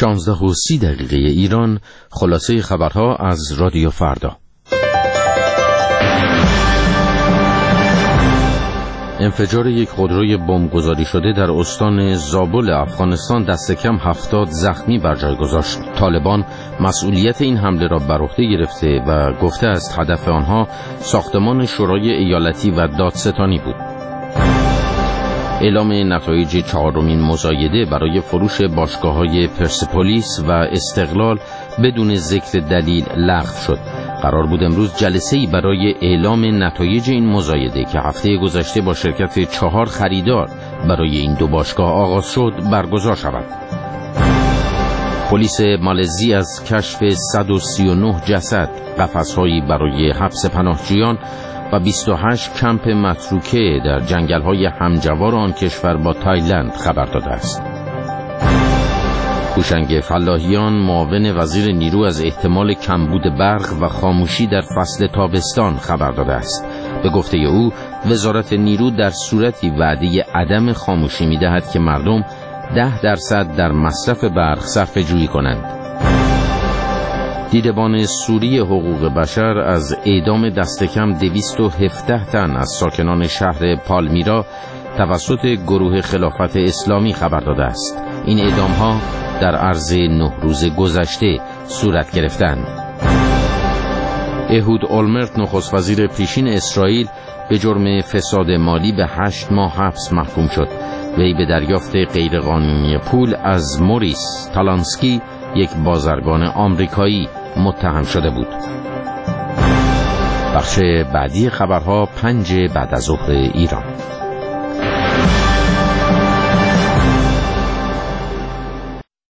16:30 ایران. خلاصه خبرها از رادیو فردا. انفجار یک خودروی بمبگذاری شده در استان زابل افغانستان دست کم 70 زخمی بر جای گذاشت. طالبان مسئولیت این حمله را بر عهده گرفته و گفته است هدف آنها ساختمان شورای ایالتی و دادستانی بود. اعلام نتایج چهارمین مزایده برای فروش باشگاه‌های پرسپولیس و استقلال بدون ذکر دلیل لغو شد. قرار بود امروز جلسه‌ای برای اعلام نتایج این مزایده که هفته گذشته با شرکت 4 خریدار برای این دو باشگاه آغاز شد برگزار شود. پلیس مالزی از کشف 139 جسد، قفس‌هایی برای حبس پناهجویان و 28 کمپ متروکه در جنگل‌های همجوار آن کشور با تایلند خبر داده است. هوشنگ فلاحیان معاون وزیر نیرو از احتمال کمبود برق و خاموشی در فصل تابستان خبر داده است. به گفته او وزارت نیرو در صورتی وعده عدم خاموشی می‌دهد که مردم 10% در مصرف برق صرفه‌جویی کنند. دیدبان سوری حقوق بشر از اعدام دست کم 217 تن از ساکنان شهر پالمیرا توسط گروه خلافت اسلامی خبر داده است. این اعدام‌ها در عرض 9 روز گذشته صورت گرفتند. اهود اولمرت نخست وزیر پیشین اسرائیل به جرم فساد مالی به 8 ماه حبس محکوم شد. وی به دریافت غیرقانونی پول از موریس تالانسکی، یک بازرگان آمریکایی، متهم شده بود. بخش بعدی خبرها 5 بعد از ظهر ایران.